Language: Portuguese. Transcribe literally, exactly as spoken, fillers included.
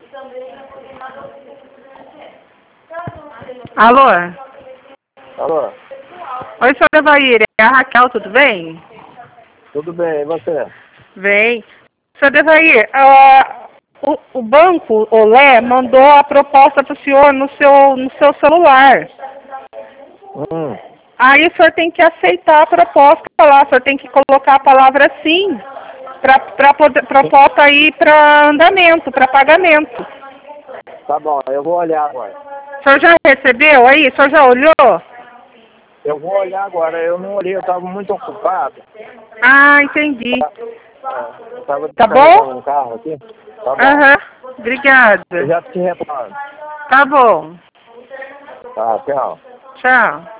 Alô? Alô? Oi, senhor Evair, é a Raquel, tudo bem? Tudo bem, e você? Bem. Senhor Evair, uh, o, o banco, o Lé, mandou a proposta para o senhor no seu, no seu celular. Hum. Aí o senhor tem que aceitar a proposta lá, o senhor tem que colocar a palavra sim, para a proposta ir para andamento, para pagamento. Tá bom, eu vou olhar agora. O senhor já recebeu aí? O senhor já olhou? Eu vou olhar agora, eu não olhei, eu estava muito ocupado. Ah, entendi. É, eu estava Tá descarregando bom? um carro aqui. Tá bom. Aham, obrigada. Eu já te retorno. Tá bom. Tá, tchau. Tchau.